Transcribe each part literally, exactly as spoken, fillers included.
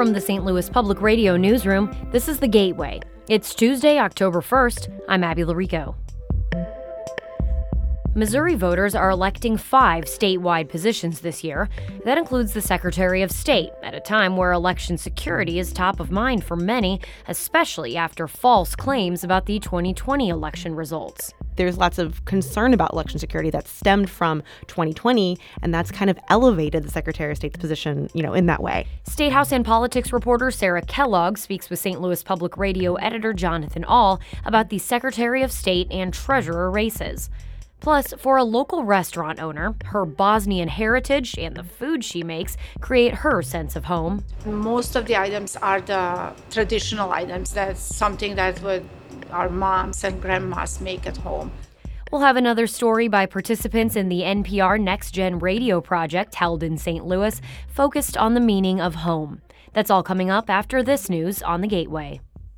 from the Saint Louis Public Radio newsroom, this is The Gateway. It's Tuesday, October first. I'm Abby Larico. Missouri voters are electing five statewide positions this year. That includes the Secretary of State, at a time where election security is top of mind for many, especially after false claims about the twenty twenty election results. There's lots of concern about election security that stemmed from twenty twenty, and that's kind of elevated the Secretary of State's position, you know, in that way. State House and politics reporter Sarah Kellogg speaks with Saint Louis Public Radio editor Jonathan Ahl about the Secretary of State and Treasurer races. Plus, for a local restaurant owner, her Bosnian heritage and the food she makes create her sense of home. Most of the items are the traditional items. That's something that would our moms and grandmas make at home. We'll have another story by participants in the N P R Next Gen Radio project held in Saint Louis, focused on the meaning of home. That's all coming up after this news on The Gateway.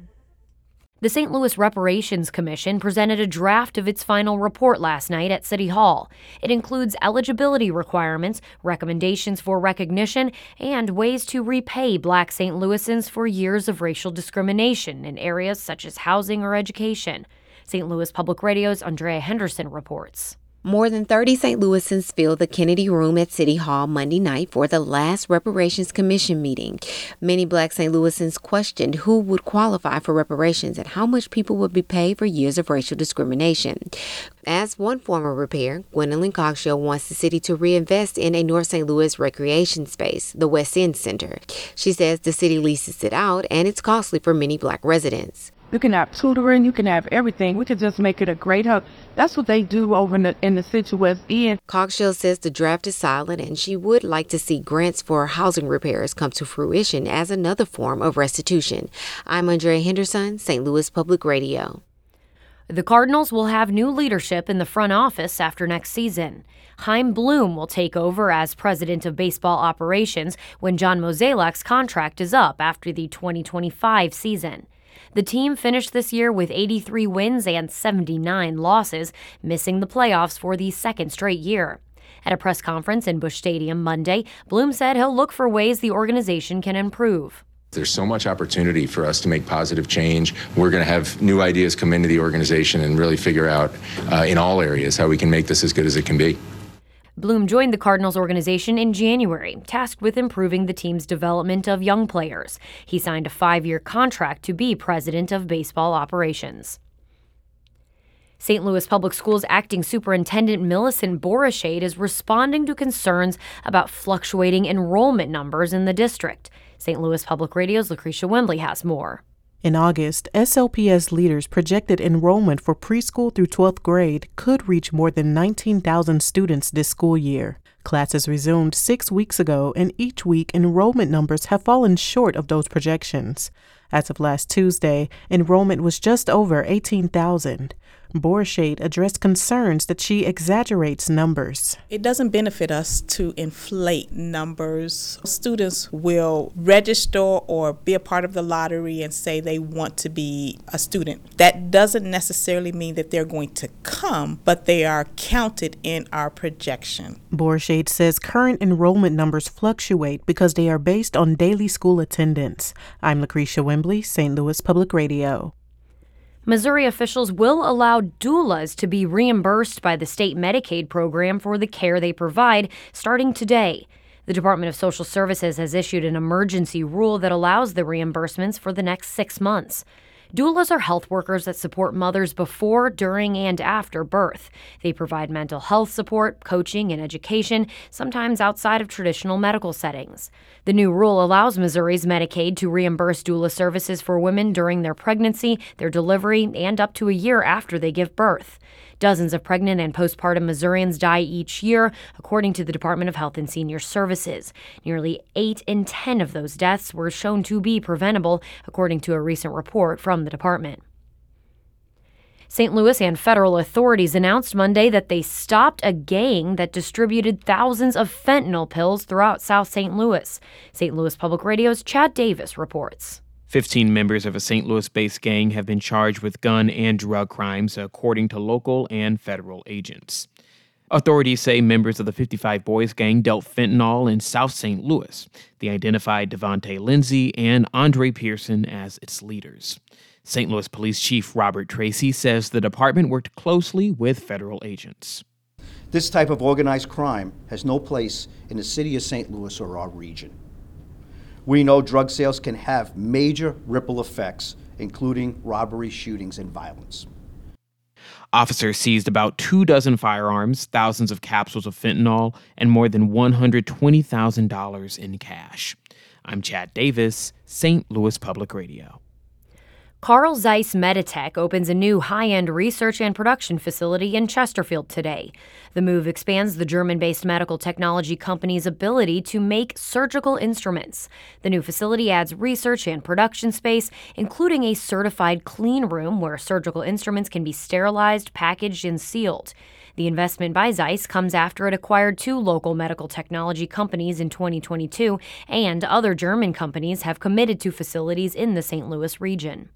The Saint Louis Reparations Commission presented a draft of its final report last night at City Hall. It includes eligibility requirements, recommendations for recognition, and ways to repay Black Saint Louisans for years of racial discrimination in areas such as housing or education. Saint Louis Public Radio's Andrea Henderson reports. More than thirty Saint Louisans filled the Kennedy Room at City Hall Monday night for the last Reparations Commission meeting. Many Black Saint Louisans questioned who would qualify for reparations and how much people would be paid for years of racial discrimination. As one former repair, Gwendolyn Cogshill wants the city to reinvest in a North Saint Louis recreation space, the West End Center. She says the city leases it out and it's costly for many Black residents. You can have tutoring, you can have everything. We could just make it a great hub. That's what they do over in the, in the city West End. Cogshill says the draft is solid and she would like to see grants for housing repairs come to fruition as another form of restitution. I'm Andrea Henderson, Saint Louis Public Radio. The Cardinals will have new leadership in the front office after next season. Chaim Bloom will take over as president of baseball operations when John Mozeliak's contract is up after the twenty twenty-five season. The team finished this year with eighty-three wins and seventy-nine losses, missing the playoffs for the second straight year. At a press conference in Busch Stadium Monday, Bloom said he'll look for ways the organization can improve. There's so much opportunity for us to make positive change. We're going to have new ideas come into the organization and really figure out uh, in all areas how we can make this as good as it can be. Bloom joined the Cardinals organization in January, tasked with improving the team's development of young players. He signed a five-year contract to be president of baseball operations. Saint Louis Public Schools Acting Superintendent Millicent Borishade is responding to concerns about fluctuating enrollment numbers in the district. Saint Louis Public Radio's Lucretia Wembley has more. In August, S L P S leaders projected enrollment for preschool through twelfth grade could reach more than nineteen thousand students this school year. Classes resumed six weeks ago, and each week enrollment numbers have fallen short of those projections. As of last Tuesday, enrollment was just over eighteen thousand. Borishade addressed concerns that she exaggerates numbers. It doesn't benefit us to inflate numbers. Students will register or be a part of the lottery and say they want to be a student. That doesn't necessarily mean that they're going to come, but they are counted in our projection. Borishade says current enrollment numbers fluctuate because they are based on daily school attendance. I'm Lucretia Wembley, Saint Louis Public Radio. Missouri officials will allow doulas to be reimbursed by the state Medicaid program for the care they provide starting today. The Department of Social Services has issued an emergency rule that allows the reimbursements for the next six months. Doulas are health workers that support mothers before, during, and after birth. They provide mental health support, coaching, and education, sometimes outside of traditional medical settings. The new rule allows Missouri's Medicaid to reimburse doula services for women during their pregnancy, their delivery, and up to a year after they give birth. Dozens of pregnant and postpartum Missourians die each year, according to the Department of Health and Senior Services. Nearly eight in ten of those deaths were shown to be preventable, according to a recent report from the department. Saint Louis and federal authorities announced Monday that they stopped a gang that distributed thousands of fentanyl pills throughout South Saint Louis. Saint Louis Public Radio's Chad Davis reports. Fifteen members of a Saint Louis-based gang have been charged with gun and drug crimes, according to local and federal agents. Authorities say members of the fifty-five Boys gang dealt fentanyl in South Saint Louis. They identified Devontae Lindsay and Andre Pearson as its leaders. Saint Louis Police Chief Robert Tracy says the department worked closely with federal agents. This type of organized crime has no place in the city of Saint Louis or our region. We know drug sales can have major ripple effects, including robbery, shootings, and violence. Officers seized about two dozen firearms, thousands of capsules of fentanyl, and more than one hundred twenty thousand dollars in cash. I'm Chad Davis, Saint Louis Public Radio. Carl Zeiss Meditech opens a new high-end research and production facility in Chesterfield today. The move expands the German-based medical technology company's ability to make surgical instruments. The new facility adds research and production space, including a certified clean room where surgical instruments can be sterilized, packaged, and sealed. The investment by Zeiss comes after it acquired two local medical technology companies in twenty twenty-two, and other German companies have committed to facilities in the Saint Louis region.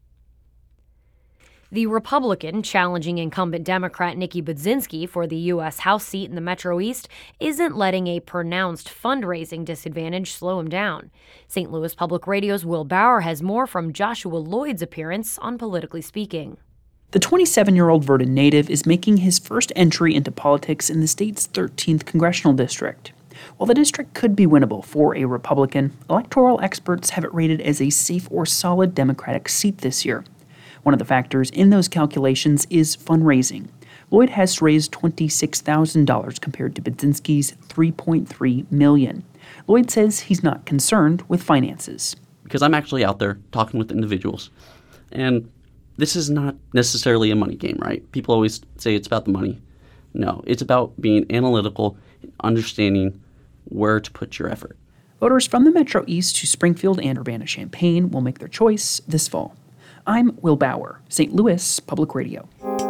The Republican challenging incumbent Democrat Nikki Budzinski for the U S House seat in the Metro East isn't letting a pronounced fundraising disadvantage slow him down. Saint Louis Public Radio's Will Bauer has more from Joshua Lloyd's appearance on Politically Speaking. The twenty-seven-year-old Verdun native is making his first entry into politics in the state's thirteenth congressional district. While the district could be winnable for a Republican, electoral experts have it rated as a safe or solid Democratic seat this year. One of the factors in those calculations is fundraising. Lloyd has raised twenty-six thousand dollars compared to Budzinski's three point three million dollars. Lloyd says he's not concerned with finances. Because I'm actually out there talking with individuals, and this is not necessarily a money game, right? People always say it's about the money. No, it's about being analytical and understanding where to put your effort. Voters from the Metro East to Springfield and Urbana-Champaign will make their choice this fall. I'm Will Bauer, Saint Louis Public Radio.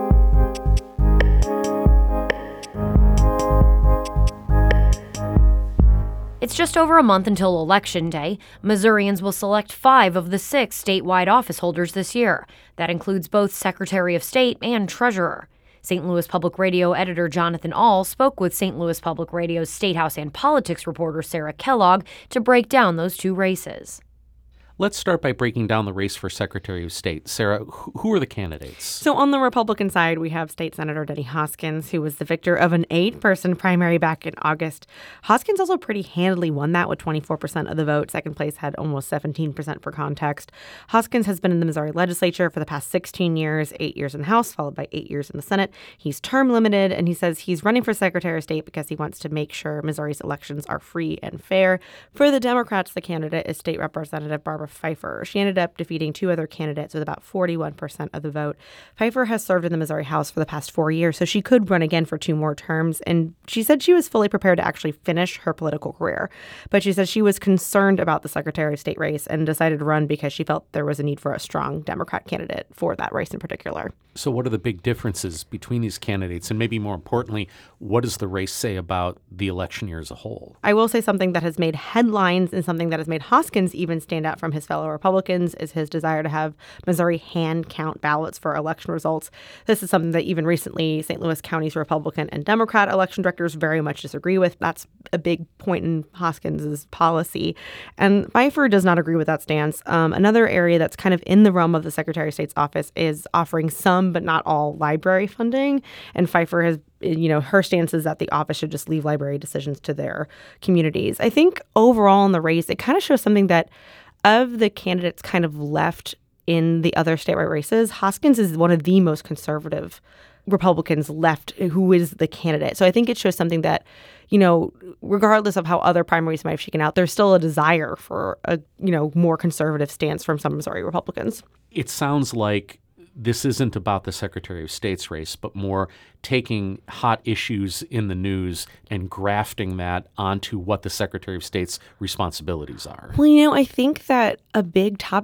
It's just over a month until Election Day. Missourians will select five of the six statewide office holders this year. That includes both Secretary of State and Treasurer. Saint Louis Public Radio editor Jonathan Ahl spoke with Saint Louis Public Radio's State House and Politics reporter Sarah Kellogg to break down those two races. Let's start by breaking down the race for Secretary of State. Sarah, who are the candidates? So on the Republican side, we have State Senator Denny Hoskins, who was the victor of an eight-person primary back in August. Hoskins also pretty handily won that with twenty-four percent of the vote. Second place had almost seventeen percent for context. Hoskins has been in the Missouri legislature for the past sixteen years, eight years in the House, followed by eight years in the Senate. He's term limited, and he says he's running for Secretary of State because he wants to make sure Missouri's elections are free and fair. For the Democrats, the candidate is State Representative Barbara Pfeiffer. She ended up defeating two other candidates with about forty-one percent of the vote. Pfeiffer has served in the Missouri House for the past four years, so she could run again for two more terms. And she said she was fully prepared to actually finish her political career. But she said she was concerned about the Secretary of State race and decided to run because she felt there was a need for a strong Democrat candidate for that race in particular. So what are the big differences between these candidates? And maybe more importantly, what does the race say about the election year as a whole? I will say something that has made headlines and something that has made Hoskins even stand out from his fellow Republicans is his desire to have Missouri hand count ballots for election results. This is something that even recently Saint Louis County's Republican and Democrat election directors very much disagree with. That's a big point in Hoskins's policy. And Pfeiffer does not agree with that stance. Um, another area that's kind of in the realm of the Secretary of State's office is offering some but not all library funding. And Pfeiffer has you know, her stance is that the office should just leave library decisions to their communities. I think overall in the race, it kind of shows something that of the candidates kind of left in the other statewide races, Hoskins is one of the most conservative Republicans left who is the candidate. So I think it shows something that, you know, regardless of how other primaries might have shaken out, there's still a desire for a, you know, more conservative stance from some Missouri Republicans. It sounds like this isn't about the Secretary of State's race, but more taking hot issues in the news and grafting that onto what the Secretary of State's responsibilities are. Well, you know, I think that a big topic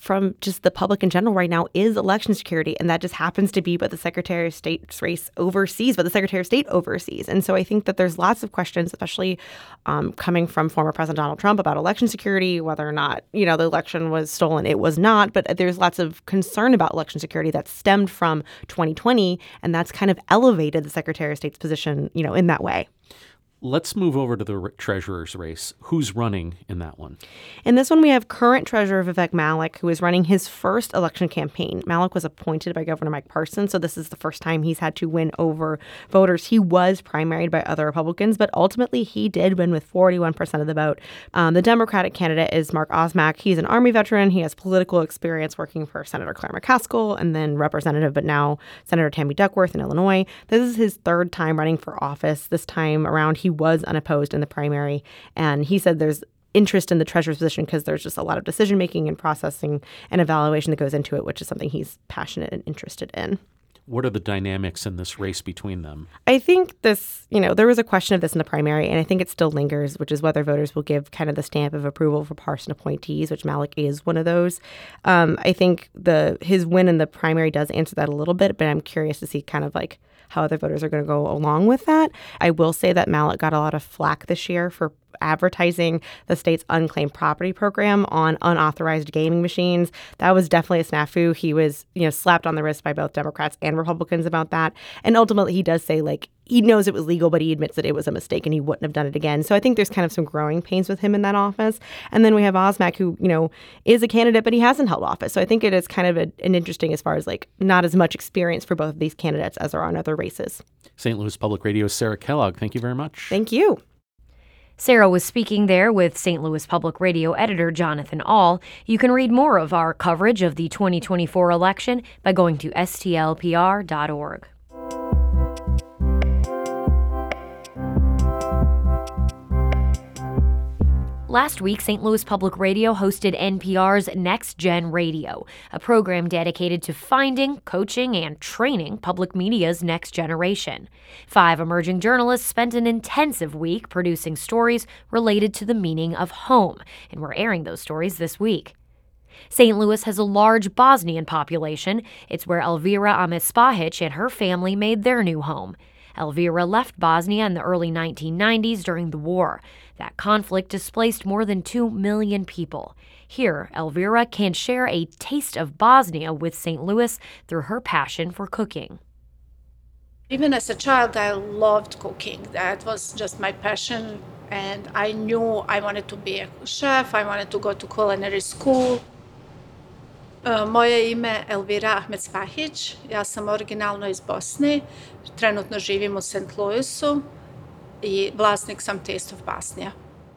from just the public in general right now is election security. And that just happens to be what the Secretary of State's race oversees, what the Secretary of State oversees. And so I think that there's lots of questions, especially um, coming from former President Donald Trump about election security, whether or not, you know, the election was stolen. It was not. But there's lots of concern about election security that stemmed from twenty twenty. And that's kind of elevated the Secretary of State's position, you know, in that way. Let's move over to the r- treasurer's race. Who's running in that one? In this one, we have current treasurer Vivek Malik, who is running his first election campaign. Malik was appointed by Governor Mike Parson, so this is the first time he's had to win over voters. He was primaried by other Republicans, but ultimately he did win with forty-one percent of the vote. Um, the Democratic candidate is Mark Osmak. He's an Army veteran. He has political experience working for Senator Claire McCaskill and then Representative, but now Senator Tammy Duckworth in Illinois. This is his third time running for office. This time around, he was unopposed in the primary. And he said there's interest in the treasurer's position because there's just a lot of decision making and processing and evaluation that goes into it, which is something he's passionate and interested in. What are the dynamics in this race between them? I think this, you know, there was a question of this in the primary, and I think it still lingers, which is whether voters will give kind of the stamp of approval for Parson appointees, which Malik is one of those. Um, I think the his win in the primary does answer that a little bit, but I'm curious to see kind of like how other voters are going to go along with that. I will say that Malik got a lot of flack this year for advertising the state's unclaimed property program on unauthorized gaming machines. That was definitely a snafu. He was, you know, slapped on the wrist by both Democrats and Republicans about that. And ultimately, he does say, like, he knows it was legal, but he admits that it was a mistake and he wouldn't have done it again. So I think there's kind of some growing pains with him in that office. And then we have Osmak, who, you know, is a candidate, but he hasn't held office. So I think it is kind of a, an interesting as far as like not as much experience for both of these candidates as there are on other races. Saint Louis Public Radio's Sarah Kellogg, thank you very much. Thank you. Sarah was speaking there with Saint Louis Public Radio editor Jonathan Ahl. You can read more of our coverage of the twenty twenty-four election by going to S T L P R dot org. Last week, Saint Louis Public Radio hosted N P R's Next Gen Radio, a program dedicated to finding, coaching, and training public media's next generation. Five emerging journalists spent an intensive week producing stories related to the meaning of home, and we're airing those stories this week. Saint Louis has a large Bosnian population. It's where Elvira Ahmet-Spahic and her family made their new home. Elvira left Bosnia in the early nineteen nineties during the war. That conflict displaced more than two million people. Here, Elvira can share a taste of Bosnia with Saint Louis through her passion for cooking. Even as a child, I loved cooking. That was just my passion, and I knew I wanted to be a chef. I wanted to go to culinary school. Uh, moje ime je Elvira Ahmet-Spahic. Ja sam originalno iz Bosne. Trenutno živim u Saint Louisu i vlasnik sam Taste of Bosnia.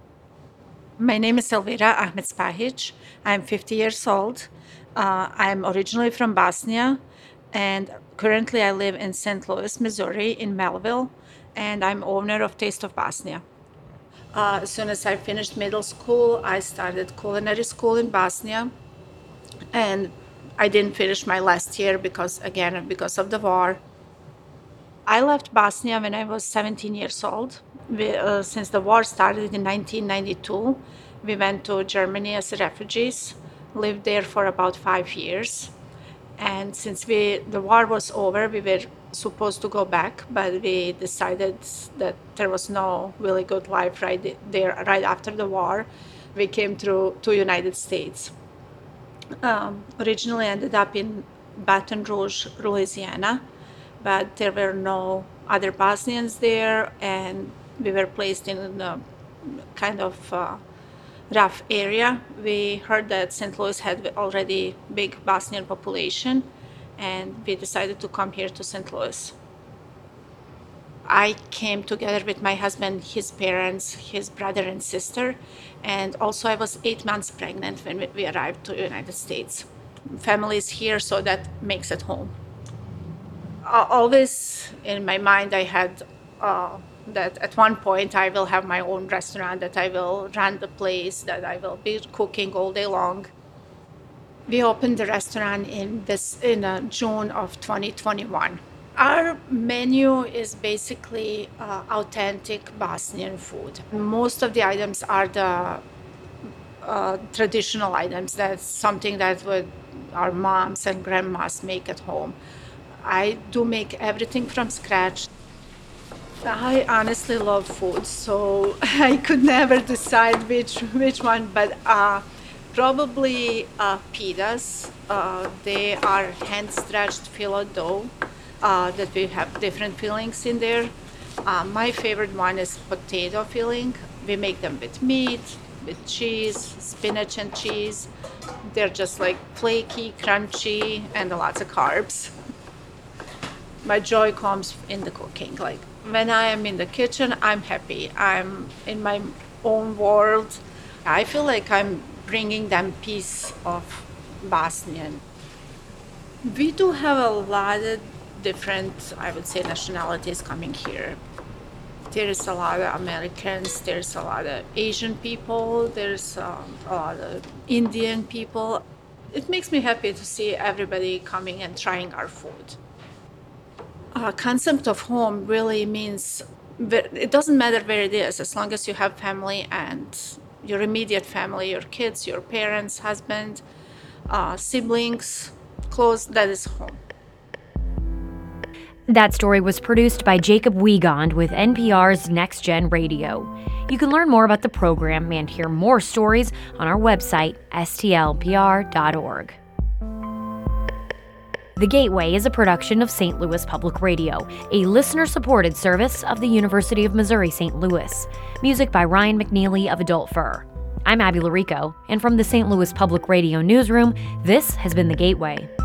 My name is Elvira Ahmet-Spahic. I'm fifty years old. Uh, I'm originally from Bosnia, and currently I live in Saint Louis, Missouri, in Melville, and I'm owner of Taste of Bosnia. Uh, as soon as I finished middle school, I started culinary school in Bosnia, and I didn't finish my last year because, again, because of the war. I left Bosnia when I was seventeen years old. We, uh, since the war started in nineteen ninety-two, we went to Germany as refugees, lived there for about five years. And since we the war was over, we were supposed to go back, but we decided that there was no really good life right there right after the war. We came through to United States. Um, originally ended up in Baton Rouge, Louisiana, but there were no other Bosnians there, and we were placed in a kind of uh, rough area. We heard that Saint Louis had already big Bosnian population, and we decided to come here to Saint Louis. I came together with my husband, his parents, his brother and sister, and also I was eight months pregnant when we arrived to the United States. Family is here, so that makes it home. Uh, always in my mind I had uh, that at one point I will have my own restaurant, that I will run the place, that I will be cooking all day long. We opened the restaurant in this in uh, June of twenty twenty-one. Our menu is basically uh, authentic Bosnian food. Most of the items are the uh, traditional items. That's something that would our moms and grandmas make at home. I do make everything from scratch. I honestly love food, so I could never decide which which one, but uh, probably uh, pitas. Uh, they are hand-stretched phyllo dough uh, that we have different fillings in there. Uh, my favorite one is potato filling. We make them with meat, with cheese, spinach and cheese. They're just like flaky, crunchy, and lots of carbs. My joy comes in the cooking. Like when I am in the kitchen, I'm happy. I'm in my own world. I feel like I'm bringing them piece of Bosnian. We do have a lot of different, I would say, nationalities coming here. There's a lot of Americans, there's a lot of Asian people, there's um, a lot of Indian people. It makes me happy to see everybody coming and trying our food. Uh, concept of home really means, it doesn't matter where it is, as long as you have family and your immediate family, your kids, your parents, husband, uh, siblings, close, that is home. That story was produced by Jacob Wiegand with N P R's Next Gen Radio. You can learn more about the program and hear more stories on our website, S T L P R dot org. The Gateway is a production of Saint Louis Public Radio, a listener-supported service of the University of Missouri-Saint Louis. Music by Ryan McNeely of Adult Fur. I'm Abby Larico, and from the Saint Louis Public Radio newsroom, this has been The Gateway.